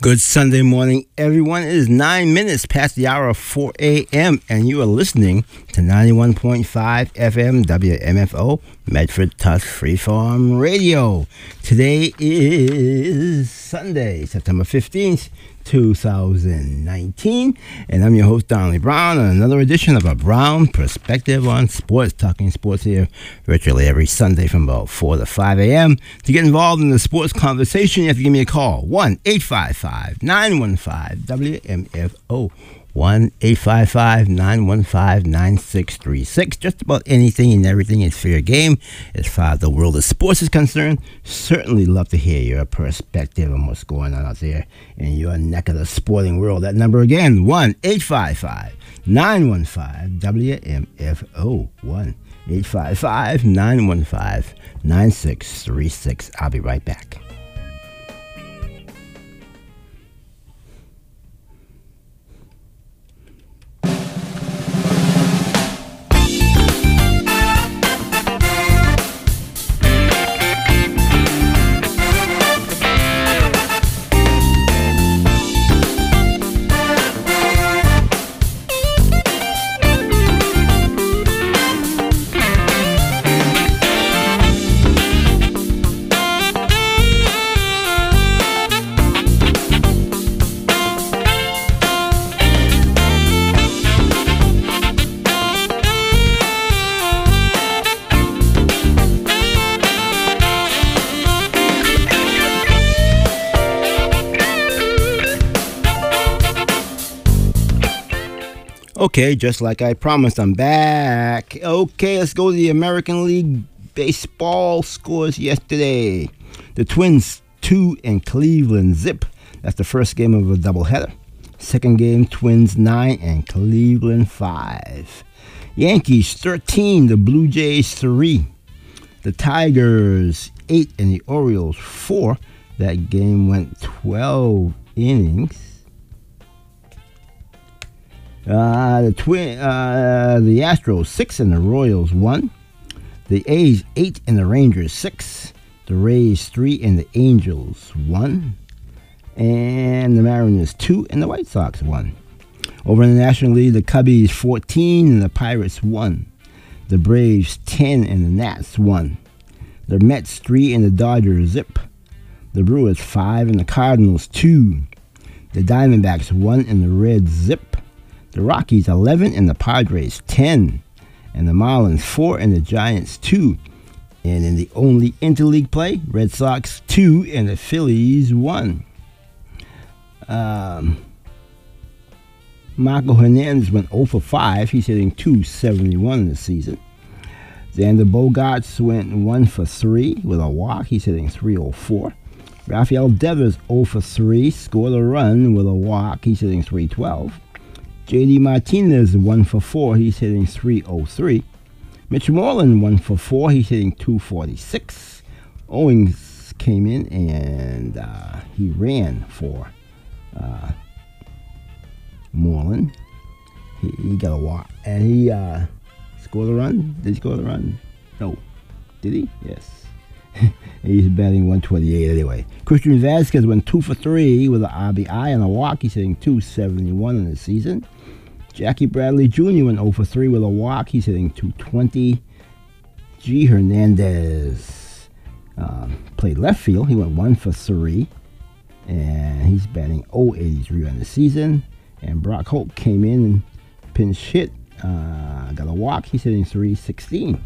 Good Sunday morning, everyone. It is 9 minutes past the hour of 4 a.m., and you are listening to 91.5 FM WMFO, Medford Touch Freeform Radio. Today is Sunday, September 15th, 2019, and I'm your host, Donnelly Brown, on another edition of A Brown Perspective on Sports, talking sports here virtually every Sunday from about 4 to 5 a.m. To get involved in the sports conversation, you have to give me a call, 1-855-915-WMFO, 1-855-915-9636. Just about anything and everything is fair game as far as the world of sports is concerned. Certainly love to hear your perspective on what's going on out there in your neck of the sporting world. That number again, 1-855-915-WMFO, 1-855-915-9636. I'll be right back. Okay, just like I promised, I'm back. Okay, let's go to the American League Baseball scores yesterday. The Twins 2 and Cleveland zip. That's the first game of a doubleheader. Second game, Twins 9 and Cleveland 5. Yankees 13, the Blue Jays 3. The Tigers 8 and the Orioles 4. That game went 12 innings. The Astros 6 and the Royals 1. The A's 8 and the Rangers 6. The Rays 3 and the Angels 1. And the Mariners 2 and the White Sox 1. Over in the National League, the Cubbies 14 and the Pirates 1. The Braves 10 and the Nats 1. The Mets 3 and the Dodgers zip. The Brewers 5 and the Cardinals 2. The Diamondbacks 1 and the Reds zip. The Rockies 11 and the Padres 10. And the Marlins 4 and the Giants 2. And in the only interleague play, Red Sox 2 and the Phillies 1. Marco Hernandez went 0 for 5. He's hitting .271 in the season. Xander Bogaerts went 1 for 3 with a walk. He's hitting .304. Rafael Devers 0 for 3. Scored a run with a walk. He's hitting .312. J.D. Martinez 1 for 4. He's hitting .303. Mitch Moreland 1 for 4. He's hitting .246. Owings came in and he ran for Moreland. He got a walk and he scored a run. Did he score the run? No. Did he? Yes. He's batting 128 anyway. Christian Vasquez went 2 for 3 with an RBI and a walk. He's hitting .271 in the season. Jackie Bradley Jr. went 0 for 3 with a walk. He's hitting .220. G. Hernandez played left field. He went 1 for 3. And he's batting .083 on the season. And Brock Holt came in and pinch hit. Got a walk. He's hitting .316.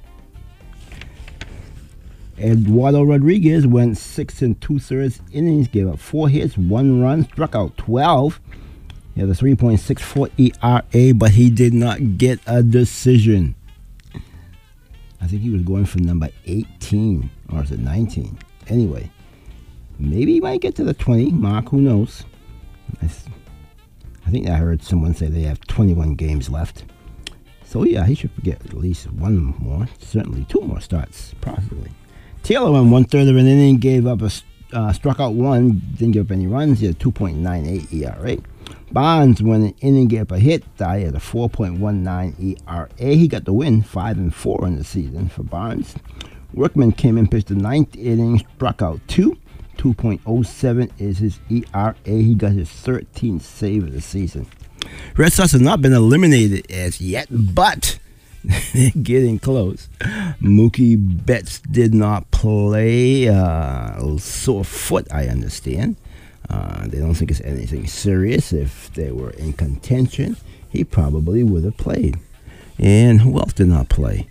Eduardo Rodriguez went 6 2/3 innings, gave up 4 hits, 1 run, struck out 12. He had a 3.64 ERA, but he did not get a decision. I think he was going for number 18, or is it 19? Anyway, maybe he might get to the 20 mark, who knows? I think I heard someone say they have 21 games left. So yeah, he should get at least 1 more, certainly 2 more starts, possibly. Taylor went 1/3 of an inning, gave up struck out 1, didn't give up any runs. He had a 2.98 ERA. Bonds went an inning, gave up a hit. He had a 4.19 ERA. He got the win, 5-4 in the season for Bonds. Workman came in, pitched the 9th inning, struck out 2, 2.07 is his ERA. He got his 13th save of the season. Red Sox have not been eliminated as yet, but they're getting close. Mookie Betts did not play. Sore foot, I understand. They don't think it's anything serious. If they were in contention, he probably would have played. And who else did not play?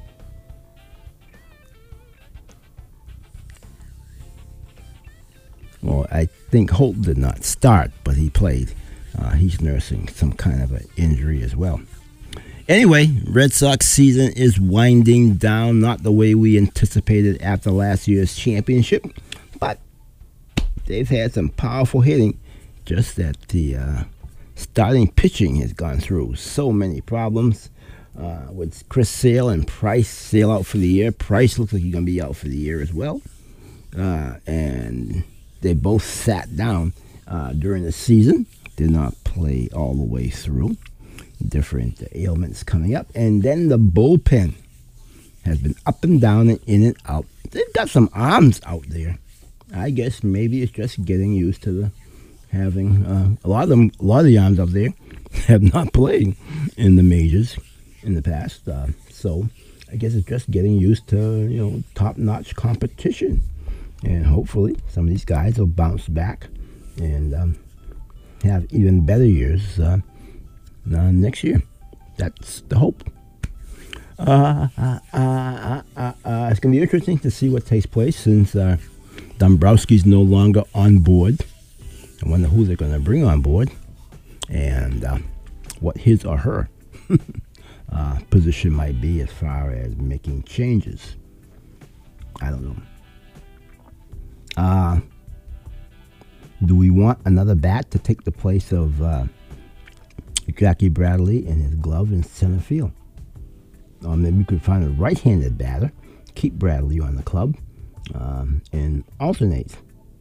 Well, I think Holt did not start, but he played. He's nursing some kind of an injury as well. Anyway, Red Sox season is winding down, not the way we anticipated after last year's championship, but they've had some powerful hitting, just that the starting pitching has gone through so many problems with Chris Sale and Price. Sale out for the year. Price looks like he's going to be out for the year as well. And they both sat down during the season, did not play all the way through. Different ailments coming up. And then the bullpen has been up and down and in and out. They've got some arms out there. I guess maybe it's just getting used to having a lot of the arms out there have not played in the majors in the past. So I guess it's just getting used to top-notch competition. And hopefully some of these guys will bounce back and have even better years next year. That's the hope. It's going to be interesting to see what takes place since Dombrowski's no longer on board. I wonder who they're going to bring on board and what his or her position might be as far as making changes. I don't know. Do we want another bat to take the place of Jackie Bradley in his glove in center field? Or maybe we could find a right-handed batter, keep Bradley on the club, and alternate.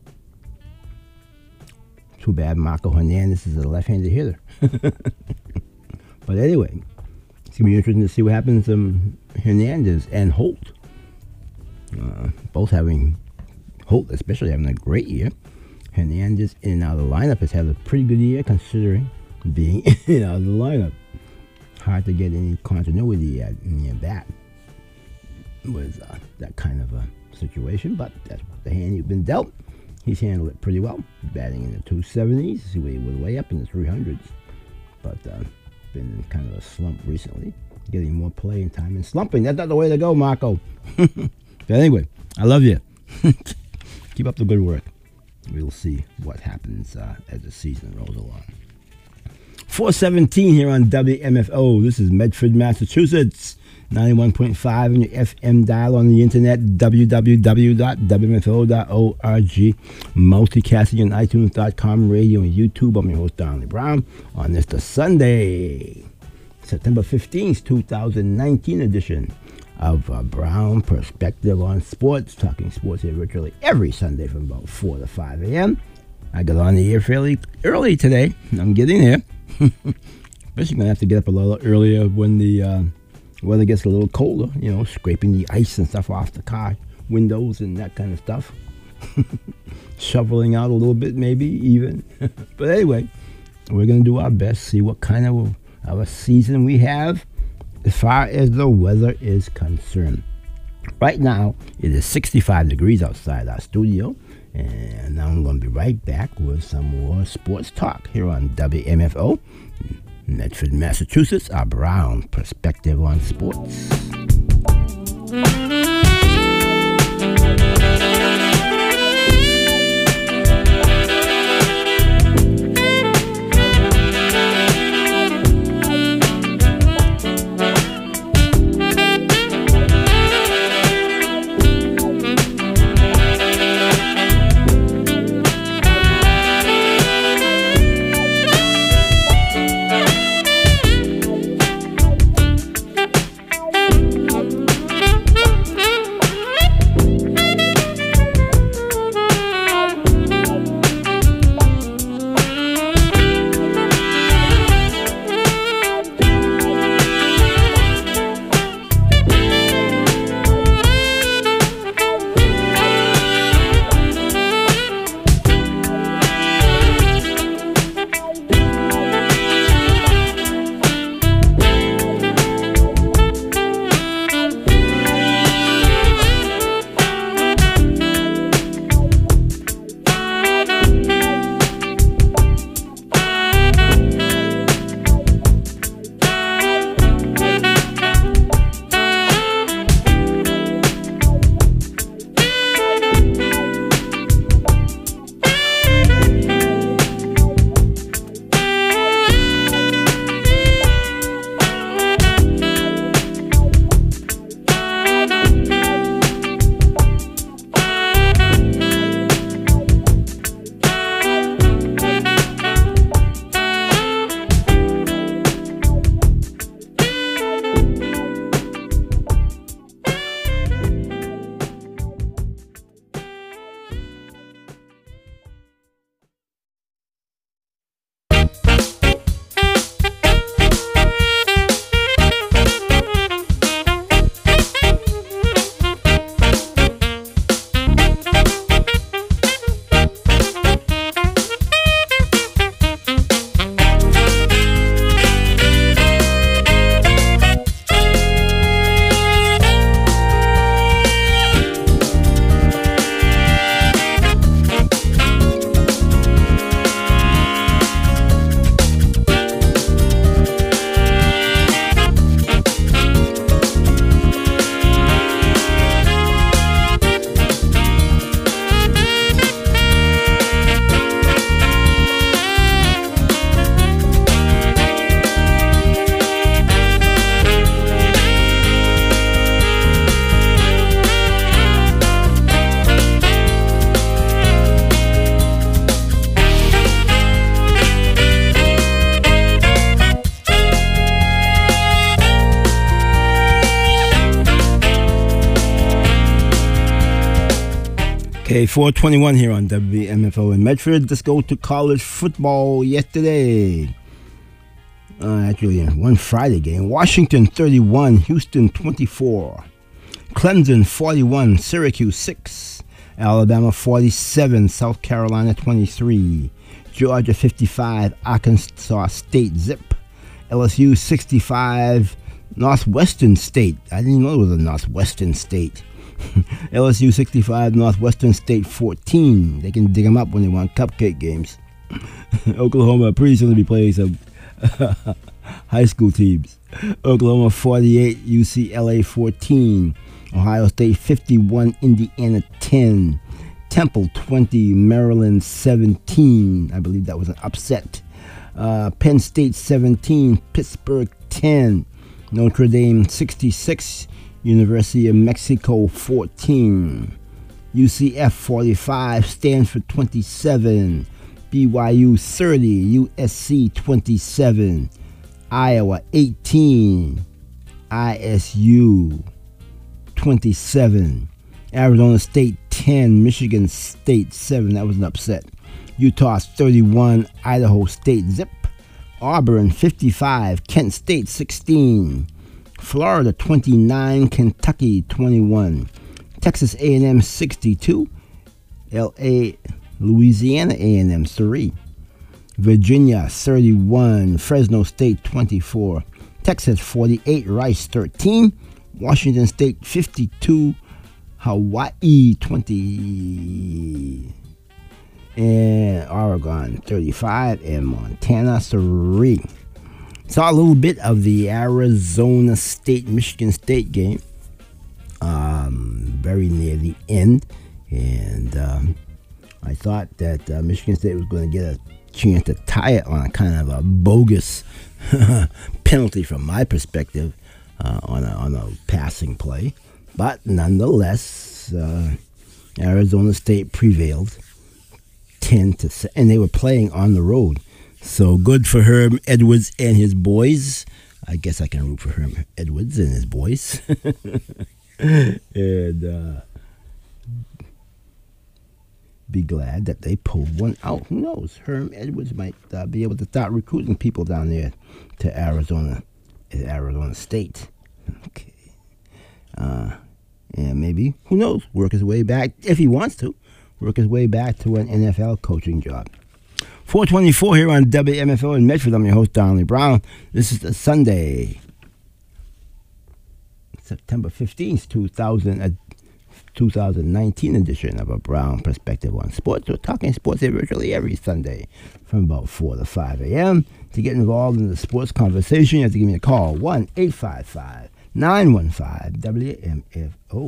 Too bad Marco Hernandez is a left-handed hitter. But anyway, it's going to be interesting to see what happens to Hernandez and Holt. Both having, Holt especially having a great year. Hernandez in and out of the lineup has had a pretty good year considering being in and out of the lineup. Hard to get any continuity in your bat with that kind of a situation, but that's the hand you've been dealt. He's handled it pretty well, batting in the 270s. See where he was way up in the 300s, but been in kind of a slump recently, getting more playing time and slumping. That's not the way to go, Marco. But anyway, I love you. Keep up the good work. We'll see what happens as the season rolls along. 417 here on WMFO. This is Medford, Massachusetts. 91.5 on your FM dial, on the internet, www.wmfo.org. Multicasting on iTunes.com, radio and YouTube. I'm your host, Donnie Brown, on this the Sunday, September 15th, 2019 edition of Brown Perspective on Sports. Talking sports here virtually every Sunday from about 4 to 5 a.m. I got on the air fairly early today. I'm getting there. Especially going to have to get up a little earlier when the weather gets a little colder, scraping the ice and stuff off the car windows and that kind of stuff. Shoveling out a little bit maybe even. But anyway, we're going to do our best, see what kind of a season we have as far as the weather is concerned. Right now, it is 65 degrees outside our studio. And now I'm going to be right back with some more sports talk here on WMFO, Medford, Massachusetts, our Brown Perspective on Sports. Okay, 421 here on WMFO in Medford. Let's go to college football yesterday. Actually, one Friday game. Washington 31, Houston 24. Clemson 41, Syracuse 6. Alabama 47, South Carolina 23. Georgia 55, Arkansas State zip. LSU 65, Northwestern State. I didn't know it was a Northwestern State. LSU 65, Northwestern State 14. They can dig them up when they want cupcake games. Oklahoma pretty soon to be playing some high school teams. Oklahoma 48, UCLA 14. Ohio State 51, Indiana 10. Temple 20, Maryland 17. I believe that was an upset. Penn State 17, Pittsburgh 10. Notre Dame 66, University of Mexico 14. UCF 45, Stanford 27. BYU 30, USC 27. Iowa 18, ISU 27. Arizona State 10, Michigan State 7. That was an upset. Utah 31, Idaho State zip. Auburn 55, Kent State 16. Florida 29, Kentucky 21. Texas A&M 62. Louisiana A&M 3. Virginia 31, Fresno State 24. Texas 48, Rice 13. Washington State 52, Hawaii 20. And Oregon 35 and Montana 3. Saw a little bit of the Arizona State Michigan State game, very near the end, and I thought that Michigan State was going to get a chance to tie it on a kind of a bogus penalty from my perspective, on a passing play, but nonetheless, Arizona State prevailed 10-7, and they were playing on the road. So good for Herm Edwards and his boys. I guess I can root for Herm Edwards and his boys. And be glad that they pulled one out. Who knows? Herm Edwards might be able to start recruiting people down there to Arizona State. Okay. And maybe, who knows, work his way back, if he wants to, work his way back to an NFL coaching job. 424 here on WMFO in Medford. I'm your host, Donnelly Brown. This is the Sunday, September 15th, 2019 edition of A Brown Perspective on Sports. We're talking sports here virtually every Sunday from about 4 to 5 a.m. To get involved in the sports conversation, you have to give me a call, 1-855-915-WMFO,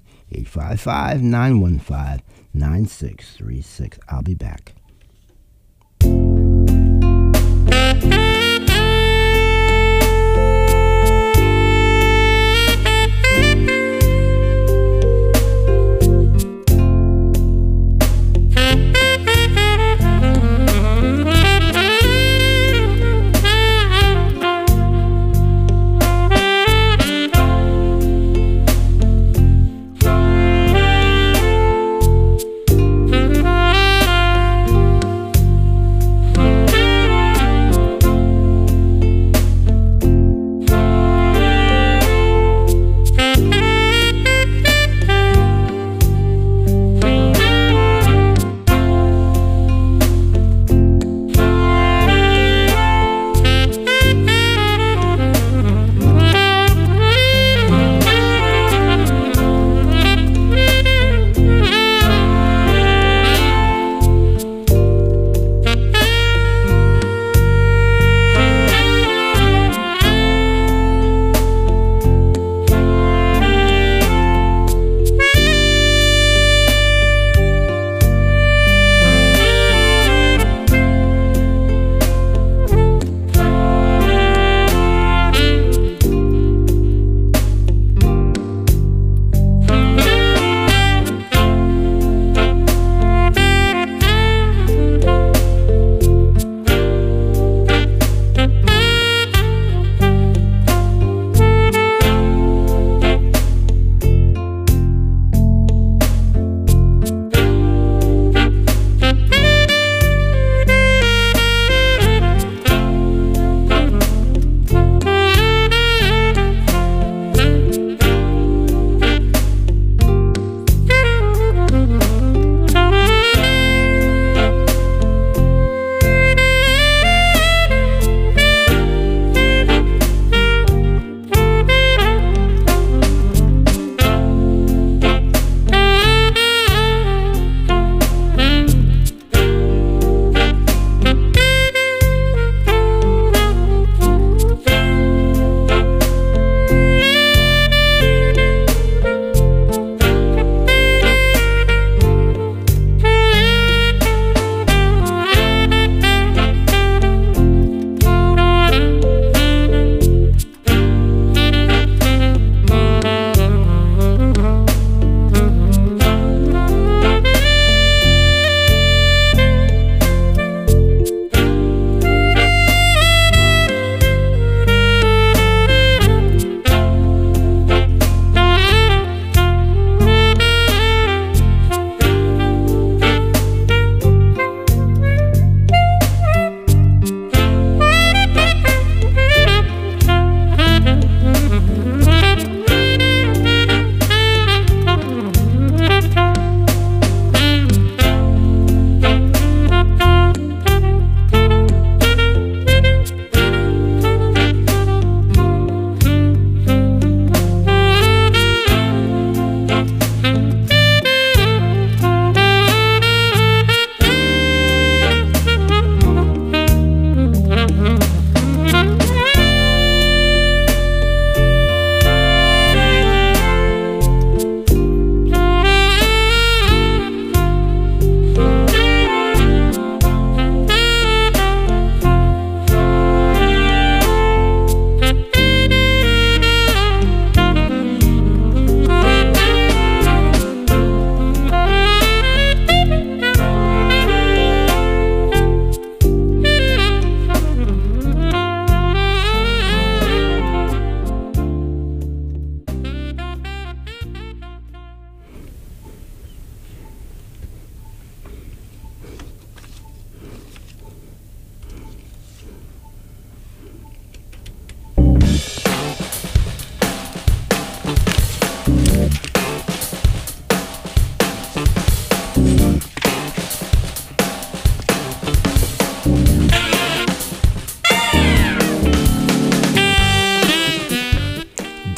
1-855-915-9636. I'll be back.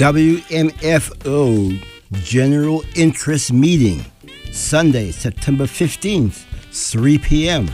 WMFO General Interest Meeting, Sunday, September 15th, 3 p.m.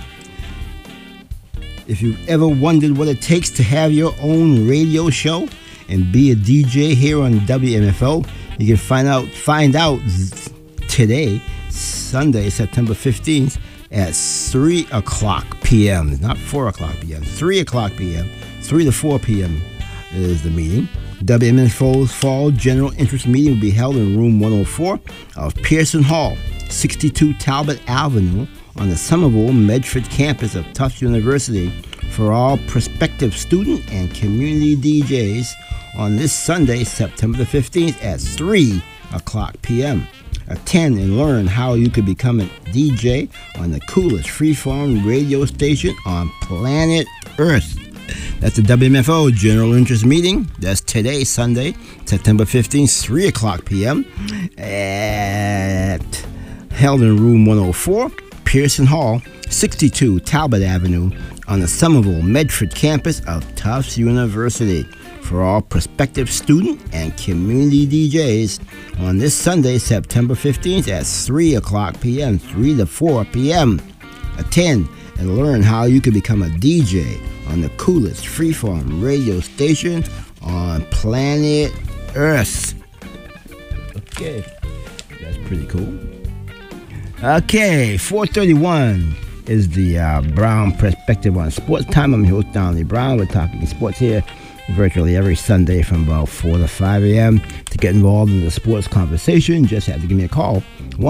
If you've ever wondered what it takes to have your own radio show and be a DJ here on WMFO, you can find out today, Sunday, September 15th, at 3 o'clock p.m. Not 4 o'clock p.m., 3 o'clock p.m., 3 to 4 p.m. is the meeting. WMFO's Fall General Interest Meeting will be held in Room 104 of Pearson Hall, 62 Talbot Avenue, on the Somerville Medford campus of Tufts University, for all prospective student and community DJs on this Sunday, September the 15th at 3 o'clock p.m. Attend and learn how you could become a DJ on the coolest freeform radio station on planet Earth. That's the WMFO General Interest Meeting. That's today, Sunday, September 15th, 3 o'clock p.m. Held in Room 104, Pearson Hall, 62 Talbot Avenue, on the Somerville Medford campus of Tufts University, for all prospective student and community DJs on this Sunday, September 15th at 3 o'clock p.m., 3 to 4 p.m. Attend and learn how you can become a DJ on the coolest freeform radio station on planet Earth. Okay, that's pretty cool. Okay, 4:31 is the Brown Perspective on Sports Time. I'm your host, Donnie Brown. We're talking sports here virtually every Sunday from about 4 to 5 a.m. To get involved in the sports conversation, just have to give me a call.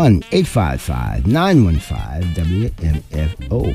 1-855-915-WMFO.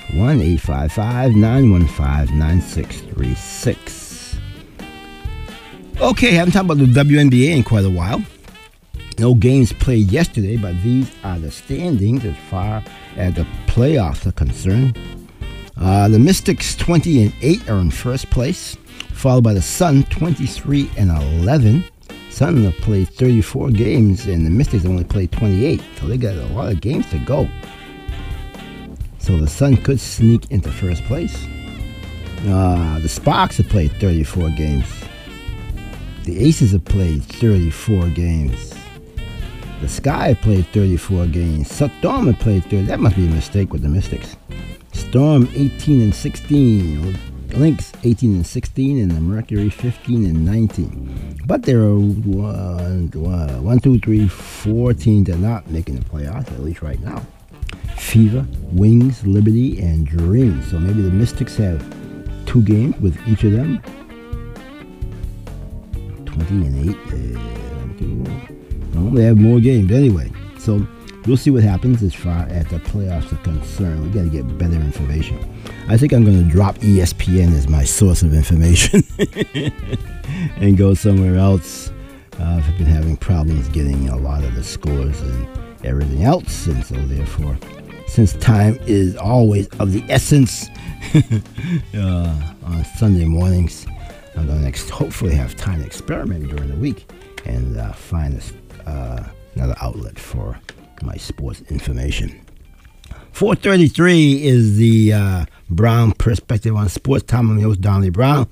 1-855-915-9636. Okay, haven't talked about the WNBA in quite a while. No games played yesterday, but these are the standings as far as the playoffs are concerned. The Mystics 20-8 are in first place, followed by the Sun 23-11. Sun have played 34 games, and the Mystics only played 28, so they got a lot of games to go. So the Sun could sneak into first place. The Sparks have played 34 games. The Aces have played 34 games. The Sky have played 34 games. Storm have played 30. That must be a mistake with the Mystics. Storm 18-16. Lynx 18-16, and the Mercury 15-19. But there are 4 teams that are not making the playoffs, at least right now. Fever, Wings, Liberty, and Dream. So maybe the Mystics have 2 games with each of them. 20-8. Well, they have more games anyway. So we'll see what happens as far as the playoffs are concerned. We got to get better information. I think I'm going to drop ESPN as my source of information and go somewhere else. I've been having problems getting a lot of the scores and everything else, and so therefore, since time is always of the essence on Sunday mornings, I'm going to hopefully have time to experiment during the week and find another outlet for my sports information. 4:33 is the Brown Perspective on Sports Time. I'm your host, Donnie Brown.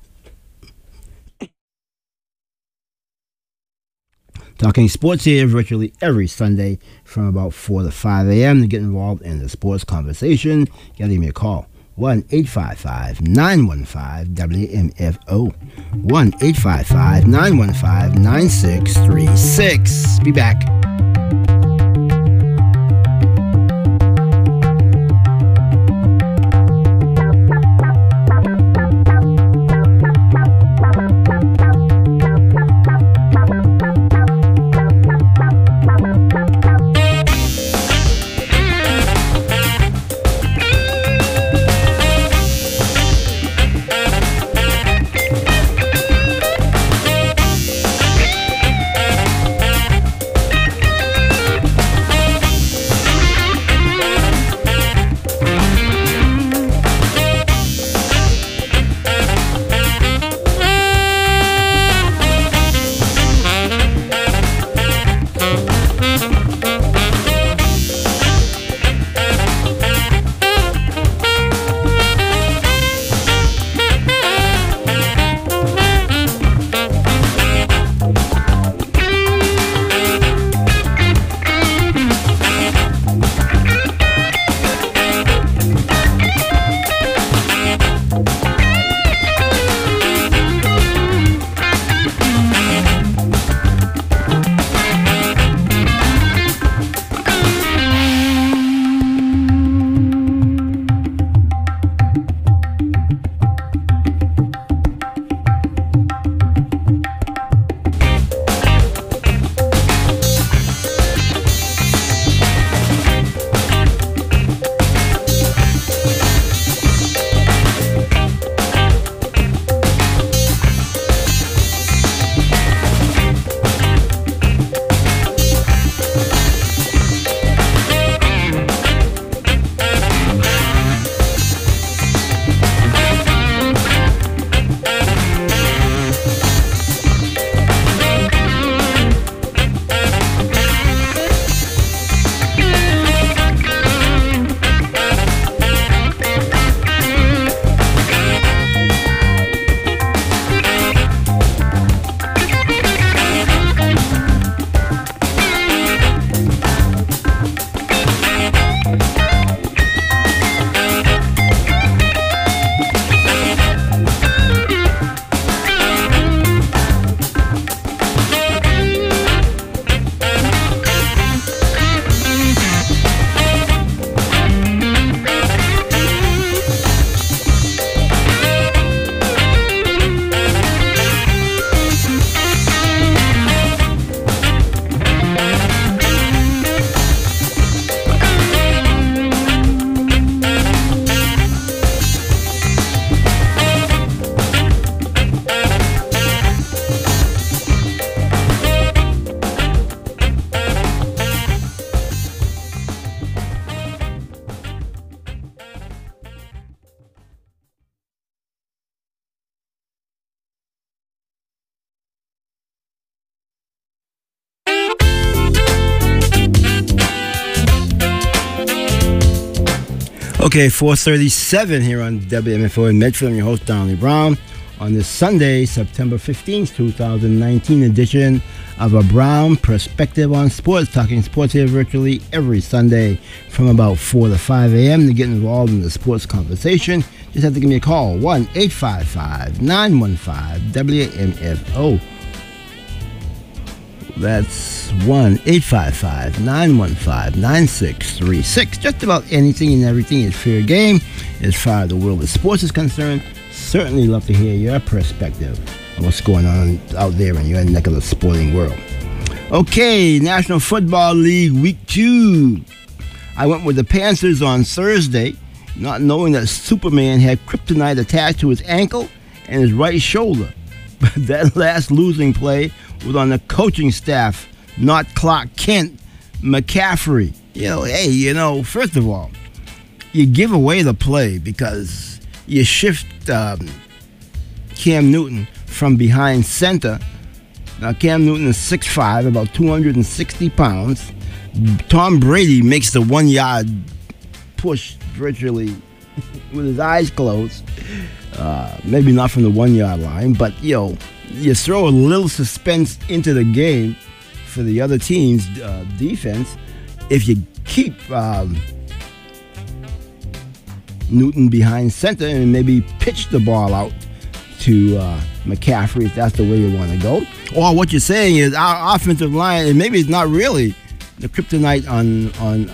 Talking sports here virtually every Sunday from about 4 to 5 a.m. To get involved in the sports conversation, you got to give me a call. 1-855-915-WMFO. 1-855-915-9636. Be back. Okay, 4:37 here on WMFO in Medford. I'm your host, Donnie Brown, on this Sunday, September 15th, 2019 edition of A Brown Perspective on Sports, talking sports here virtually every Sunday from about 4 to 5 a.m. To get involved in the sports conversation, just have to give me a call, 1-855-915-WMFO. That's 1-855-915-9636. Just about anything and everything is fair game as far as the world of sports is concerned. Certainly love to hear your perspective on what's going on out there in your neck of the sporting world. Okay, National Football League Week 2. I went with the Panthers on Thursday, not knowing that Superman had kryptonite attached to his ankle and his right shoulder. But that last losing play was on the coaching staff, not Clark Kent, McCaffrey. First of all, you give away the play because you shift Cam Newton from behind center. Now, Cam Newton is 6'5", about 260 pounds. Tom Brady makes the 1 yard push virtually with his eyes closed. Maybe not from the 1 yard line, but you throw a little suspense into the game for the other team's defense if you keep Newton behind center and maybe pitch the ball out to McCaffrey if that's the way you want to go. Or what you're saying is our offensive line, and maybe it's not really the kryptonite on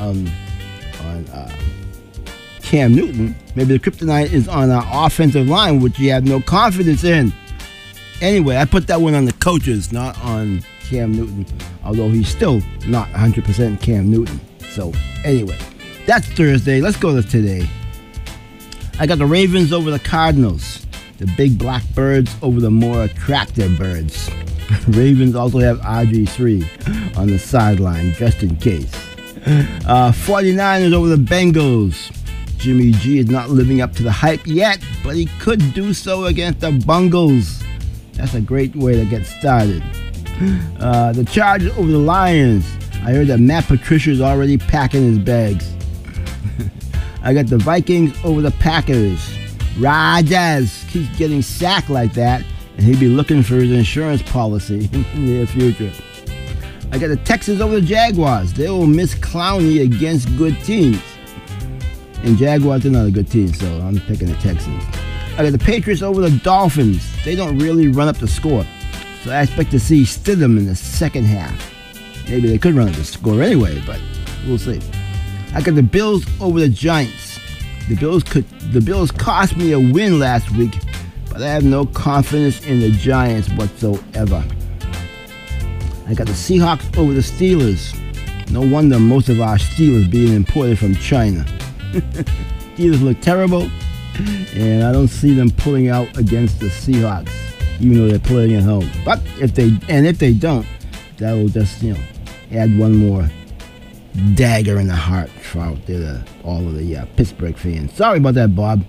Cam Newton. Maybe the kryptonite is on our offensive line, which you have no confidence in. Anyway, I put that one on the coaches, not on Cam Newton, although he's still not 100% Cam Newton. So, anyway, that's Thursday. Let's go to today. I got the Ravens over the Cardinals. The big black birds over the more attractive birds. Ravens also have RG3 on the sideline, just in case. 49ers over the Bengals. Jimmy G is not living up to the hype yet, but he could do so against the Bungles. That's a great way to get started. The Chargers over the Lions. I heard that Matt Patricia is already packing his bags. I got the Vikings over the Packers. Rodgers keeps getting sacked like that, and he'll be looking for his insurance policy in the near future. I got the Texans over the Jaguars. They will miss Clowney against good teams. And Jaguars are not a good team, so I'm picking the Texans. I got the Patriots over the Dolphins. They don't really run up the score, so I expect to see Stidham in the second half. Maybe they could run up the score anyway, but we'll see. I got the Bills over the Giants. The Bills cost me a win last week, but I have no confidence in the Giants whatsoever. I got the Seahawks over the Steelers. No wonder most of our Steelers being imported from China. Steelers look terrible, and I don't see them pulling out against the Seahawks, even though they're playing at home. But if they don't, that will just add one more dagger in the heart for out there to all of the Pittsburgh fans. Sorry about that, Bob.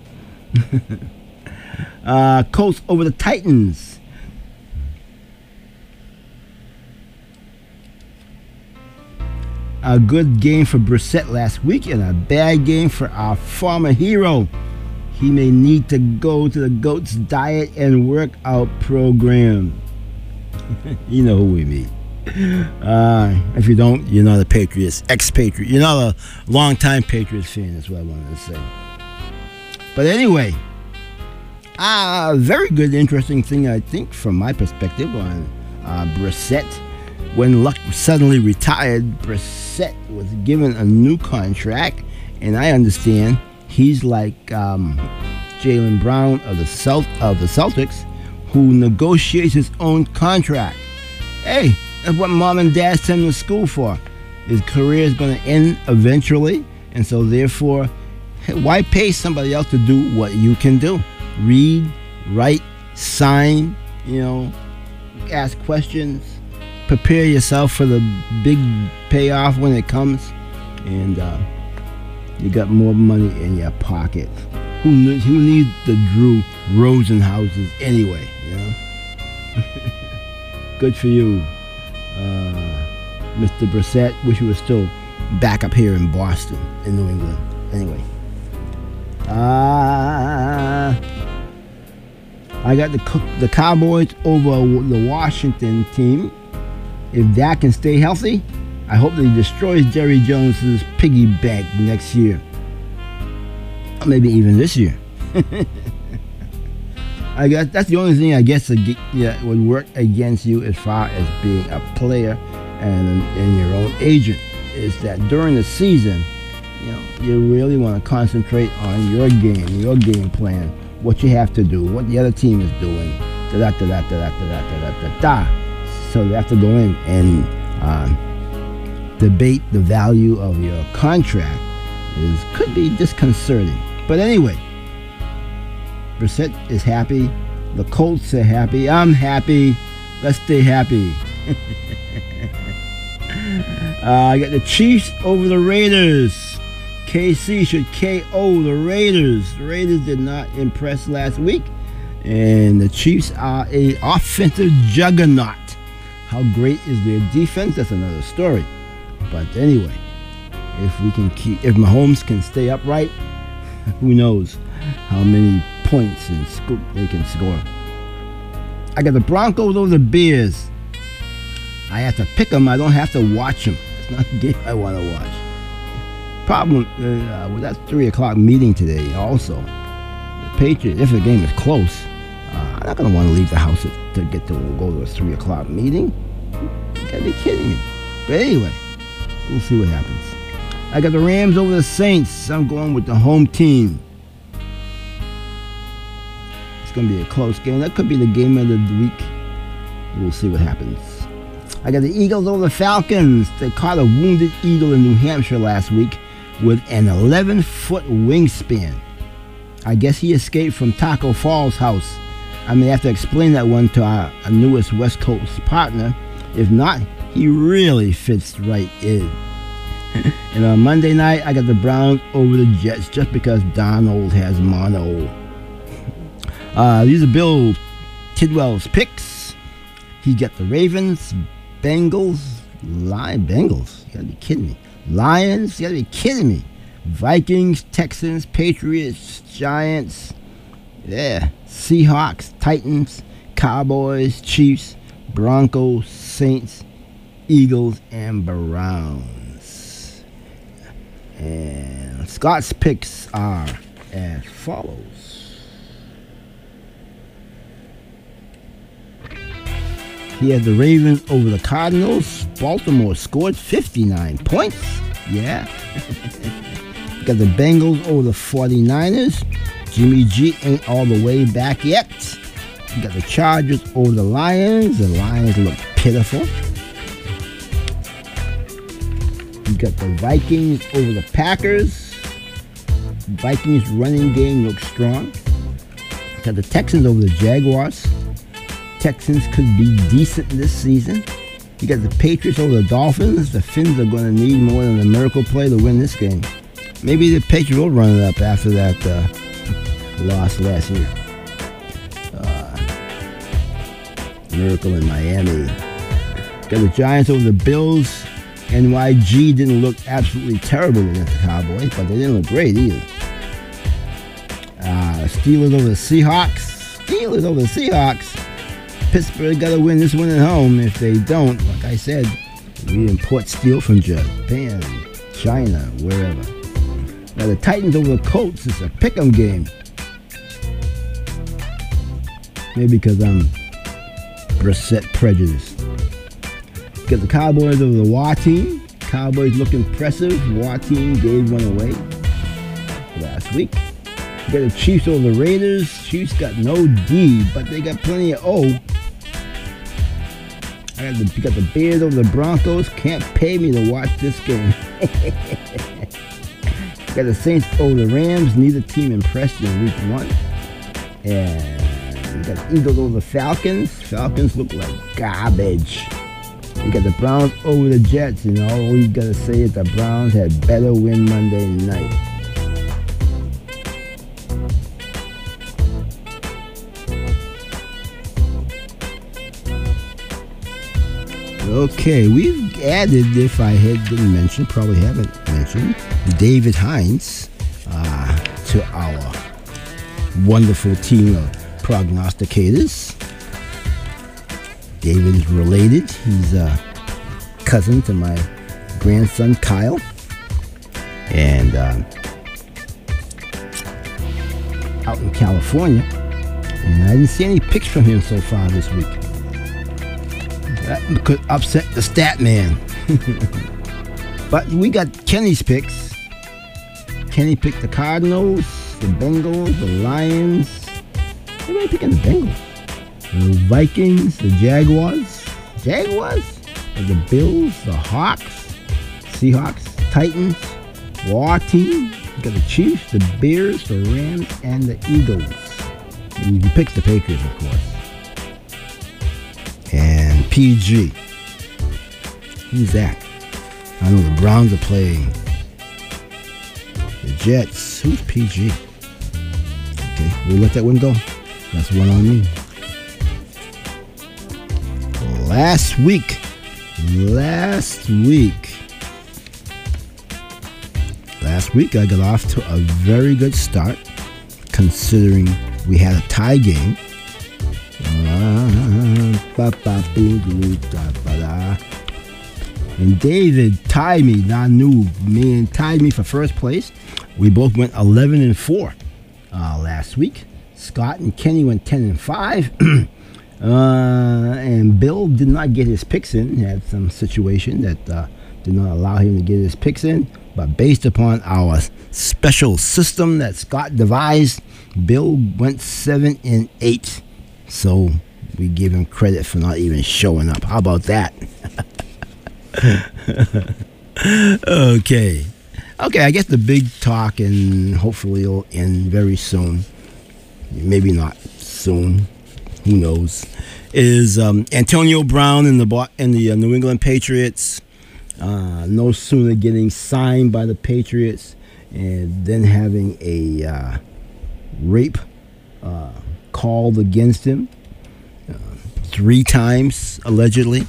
Colts over the Titans. A good game for Brissett last week and a bad game for our former hero. He may need to go to the GOAT's diet and workout program. You know who we mean. If you don't, you're not a Patriots, ex-Patriot. You're not a long-time Patriots fan, is what I wanted to say. But anyway, very good, interesting thing, I think, from my perspective on Brissett. When Luck suddenly retired, Brissett was given a new contract, and I understand he's like Jaylen Brown of the Celtics, who negotiates his own contract. Hey, that's what mom and dad send him to school for. His career is going to end eventually, and so therefore, why pay somebody else to do what you can do? Read, write, sign, ask questions. Prepare yourself for the big payoff when it comes, and you got more money in your pocket. Who needs the Drew Rosenhauses anyway? Good for you, Mr. Brissett. Wish you were still back up here in Boston, in New England. Anyway, I got the Cowboys over the Washington team. If Dak can stay healthy, I hope that he destroys Jerry Jones's piggy bank next year. Or maybe even this year. I guess that's the only thing I guess that would work against you as far as being a player and your own agent, is that during the season, you really want to concentrate on your game plan, what you have to do, what the other team is doing, So they have to go in and debate the value of your contract. Could be disconcerting. But anyway, Brissett is happy. The Colts are happy. I'm happy. Let's stay happy. I got the Chiefs over the Raiders. KC should KO the Raiders. The Raiders did not impress last week, and the Chiefs are an offensive juggernaut. How great is their defense? That's another story. But anyway, if Mahomes can stay upright, who knows how many points and scoop they can score. I got the Broncos over the Bears. I have to pick them. I don't have to watch them. It's not a game I want to watch. Problem with that 3 o'clock meeting today also, the Patriots, if the game is close, I'm not going to want to leave the house to get to go to a 3 o'clock meeting. You got to be kidding me. But anyway, we'll see what happens. I got the Rams over the Saints. I'm going with the home team. It's going to be a close game. That could be the game of the week. We'll see what happens. I got the Eagles over the Falcons. They caught a wounded eagle in New Hampshire last week with an 11-foot wingspan. I guess he escaped from Taco Fall's house. I may have to explain that one to our newest West Coast partner. If not, he really fits right in. And on Monday night, I got the Browns over the Jets just because Donald has mono. These are Bill Tidwell's picks. He got the Ravens, Bengals. You gotta be kidding me. Lions, you gotta be kidding me. Vikings, Texans, Patriots, Giants, Seahawks, Titans, Cowboys, Chiefs, Broncos, Saints, Eagles, and Browns. And Scott's picks are as follows. He had the Ravens over the Cardinals. Baltimore scored 59 points. Yeah. Got the Bengals over the 49ers. Jimmy G ain't all the way back yet. You got the Chargers over the Lions. The Lions look pitiful. You got the Vikings over the Packers. Vikings running game looks strong. You got the Texans over the Jaguars. Texans could be decent this season. You got the Patriots over the Dolphins. The Finns are going to need more than a miracle play to win this game. Maybe the Patriots will run it up after that loss last year. Miracle in Miami. Got the Giants over the Bills. NYG didn't look absolutely terrible against the Cowboys, but they didn't look great either. Steelers over the Seahawks. Pittsburgh got to win this one at home. If they don't, like I said, we import steel from Japan, China, wherever. Now the Titans over the Colts is a pick'em game. Maybe because I'm Brissett prejudiced. Got the Cowboys over the War team. Cowboys look impressive. War team gave one away last week. You got the Chiefs over the Raiders. Chiefs got no D, but they got plenty of O. You got the Bears over the Broncos. Can't pay me to watch this game. Got the Saints over the Rams. Neither team impressed in week 1. And you got the Eagles over the Falcons. Falcons look like garbage. You got the Browns over the Jets. And all you got to say is the Browns had better win Monday night. Okay, we've added, if I didn't mention, probably haven't mentioned, David Hines to our wonderful team of prognosticators. David is related. He's a cousin to my grandson Kyle. And out in California. And I didn't see any picks from him so far this week. That could upset the stat man. But we got Kenny's picks. Kenny picked the Cardinals, the Bengals, the Lions. Everybody picking the Bengals. The Vikings, the Jaguars, the Bills, the Hawks, Seahawks, Titans, War Team. You got the Chiefs, the Bears, the Rams, and the Eagles. And you picked the Patriots, of course. And PG. Who's that? I know the Browns are playing the Jets. Who's PG? Okay, we'll let that one go. That's one on me. Last week, I got off to a very good start, considering we had a tie game. And David tied me. Tied me for first place. We both went 11-4 last week. Scott and Kenny went 10-5. And Bill did not get his picks in. He had some situation that did not allow him to get his picks in. But based upon our special system that Scott devised, Bill went 7-8. So we give him credit for not even showing up. How about that? Okay, I guess the big talk, and hopefully it'll end very soon. Maybe not soon. Who knows? Is Antonio Brown in the New England Patriots no sooner getting signed by the Patriots and then having a rape called against him 3 times allegedly,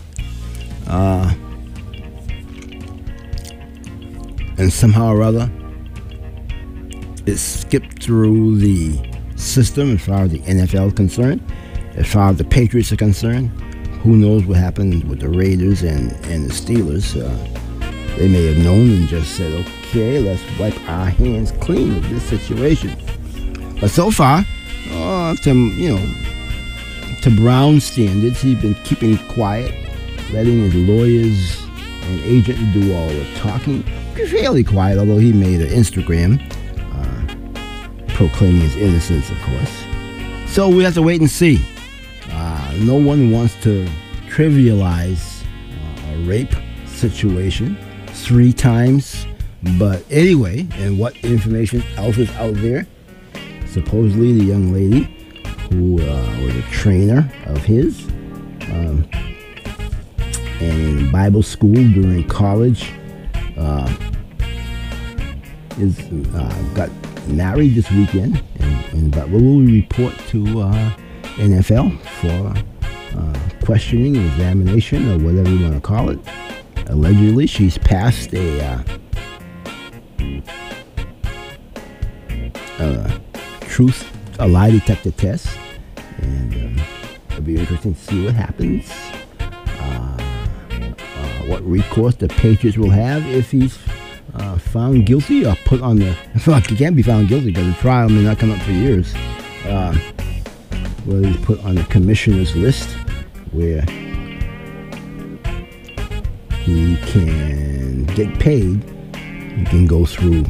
and somehow or other it skipped through the system as far as the NFL is concerned. As far as the Patriots are concerned, who knows what happened with the Raiders and the Steelers. They may have known and just said, okay, let's wipe our hands clean of this situation. But so far, to Brown's standards, he's been keeping quiet, letting his lawyers and agent do all the talking. Fairly quiet, although he made an Instagram proclaiming his innocence, of course. So we have to wait and see. No one wants to trivialize a rape situation 3 times. But anyway, and what information else is out there? Supposedly the young lady who was a trainer of his and in Bible school during college got married this weekend, but we will report to NFL for questioning, examination, or whatever you want to call it. Allegedly, she's passed a lie detector test, and it'll be interesting to see what happens. What recourse the Patriots will have if he's found guilty or put on the. He can't be found guilty because the trial may not come up for years. Whether he's put on the commissioner's list where he can get paid, he can go through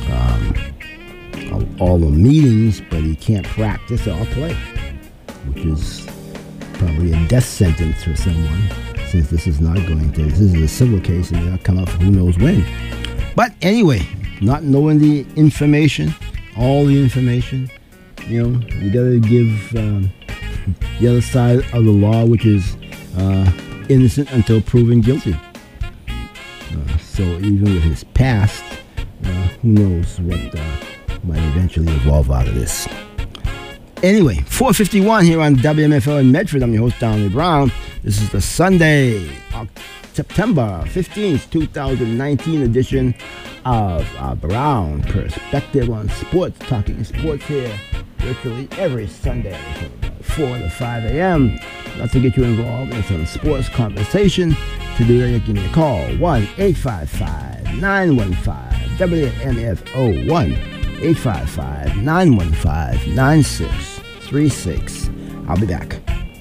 all the meetings, but he can't practice or play, which is probably a death sentence for someone, since this is a civil case and they'll come up for who knows when. But anyway, not knowing the information, all the information, you gotta give the other side of the law, which is innocent until proven guilty. So even with his past, who knows what might eventually evolve out of this. Anyway, 4:51 here on WMFL in Medford. I'm your host, Donnie Brown. This is the Sunday, September 15th, 2019 edition of Brown Perspective on Sports. Talking sports here virtually every Sunday from about 4 to 5 a.m. Love to get you involved in some sports conversation. To do that, give me a call, 1-855-915-WMFO, 1-855-915-9636. I'll be back.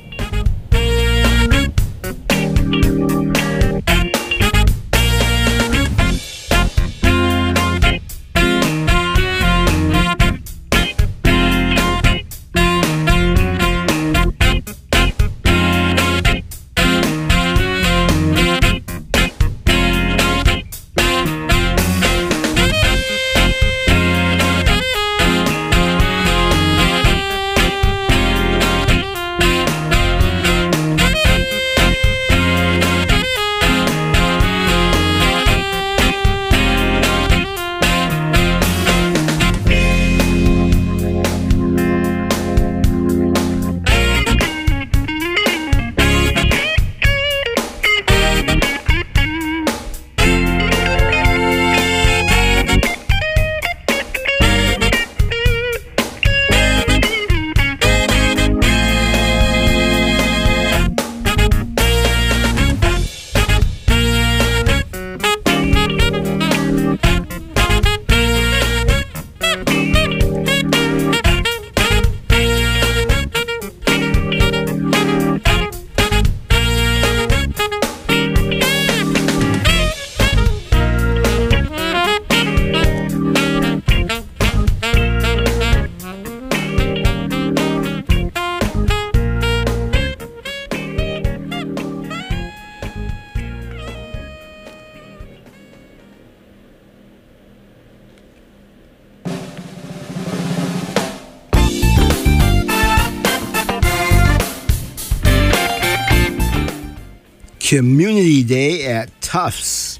Community Day at Tufts,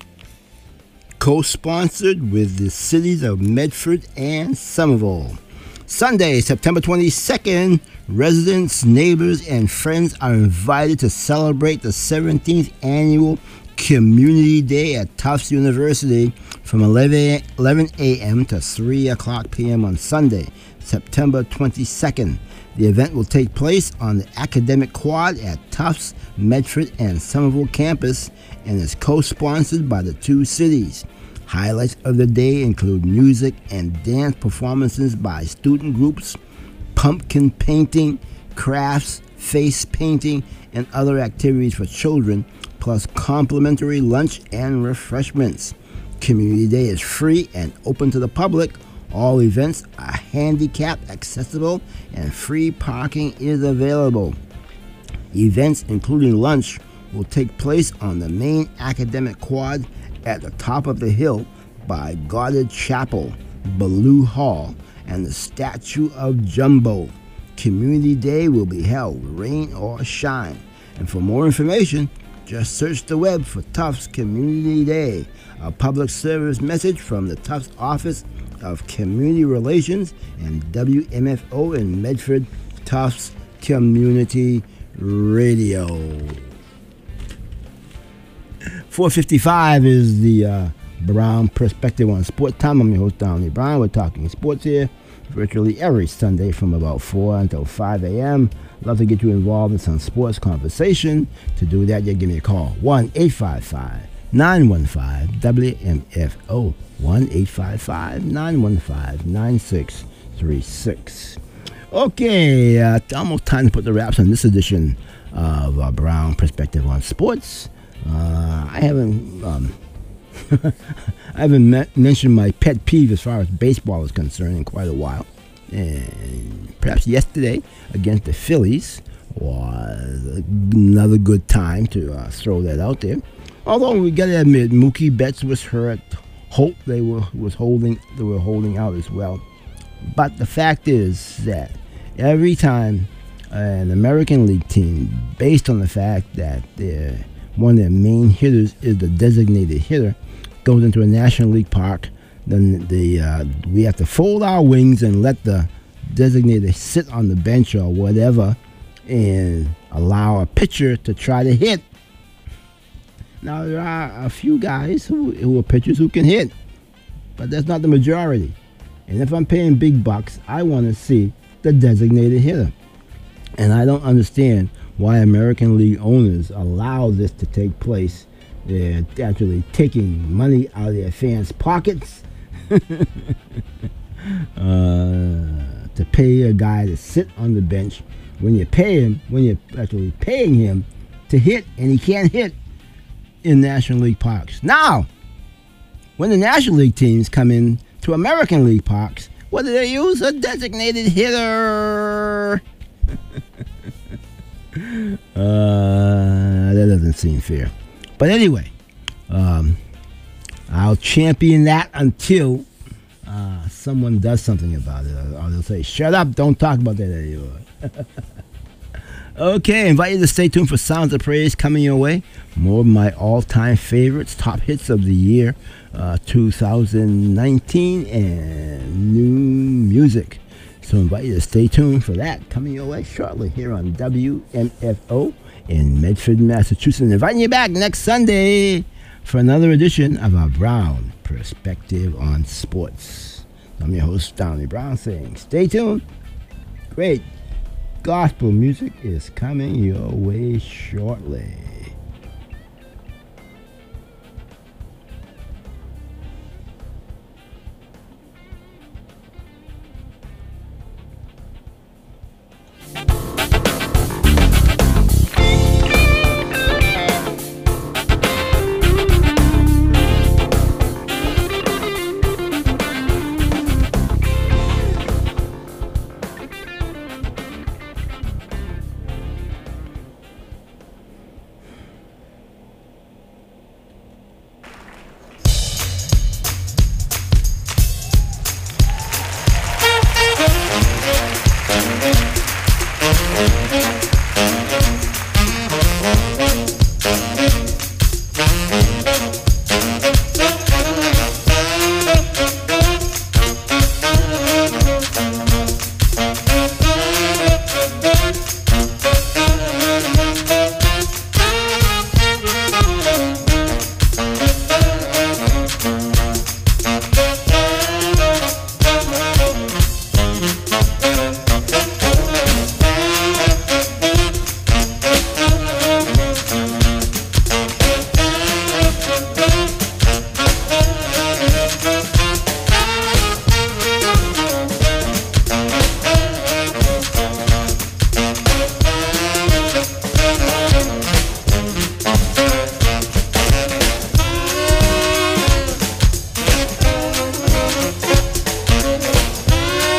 co-sponsored with the cities of Medford and Somerville. Sunday, September 22nd, residents, neighbors, and friends are invited to celebrate the 17th annual Community Day at Tufts University from 11 a.m. to 3 o'clock p.m. on Sunday, September 22nd. The event will take place on the Academic Quad at Tufts, Medford, and Somerville campus and is co-sponsored by the two cities. Highlights of the day include music and dance performances by student groups, pumpkin painting, crafts, face painting, and other activities for children, plus complimentary lunch and refreshments. Community Day is free and open to the public. All events are handicap accessible and free parking is available. Events including lunch will take place on the main academic quad at the top of the hill by Goddard Chapel, Ballou Hall, and the Statue of Jumbo. Community Day will be held rain or shine. And for more information, just search the web for Tufts Community Day, a public service message from the Tufts Office of Community Relations and WMFO in Medford, Tufts Community Radio. 4:55 is the Brown Perspective on Sport Time. I'm your host, Donnie Brown. We're talking sports here virtually every Sunday from about 4 until 5 a.m. Love to get you involved in some sports conversation. To do that, you give me a call, 1-855-915-WMFO, 1-855-915-9636. Okay, almost time to put the wraps on this edition of Brown Perspective on Sports. I haven't mentioned my pet peeve as far as baseball is concerned in quite a while. And perhaps yesterday against the Phillies was another good time to throw that out there. Although we got to admit, Mookie Betts was hurt. Hope they were holding out as well. But the fact is that every time an American League team, based on the fact that one of their main hitters is the designated hitter, goes into a National League park, then we have to fold our wings and let the designated sit on the bench or whatever and allow a pitcher to try to hit. Now, there are a few guys who are pitchers who can hit, but that's not the majority. And if I'm paying big bucks, I want to see the designated hitter. And I don't understand why American League owners allow this to take place. They're actually taking money out of their fans' pockets to pay a guy to sit on the bench when you pay him, when you're actually paying him to hit, and he can't hit in National League parks. Now, when the National League teams come in to American League parks, what do they use? A designated hitter. That doesn't seem fair. But anyway, I'll champion that until someone does something about it. Or they'll say, shut up, don't talk about that anymore. Okay, invite you to stay tuned for Sounds of Praise coming your way. More of my all-time favorites, top hits of the year 2019, and new music. So invite you to stay tuned for that coming your way shortly here on WMFO in Medford, Massachusetts. Inviting you back next Sunday for another edition of our Brown Perspective on Sports. I'm your host, Donnie Brown, saying stay tuned. Great gospel music is coming your way shortly.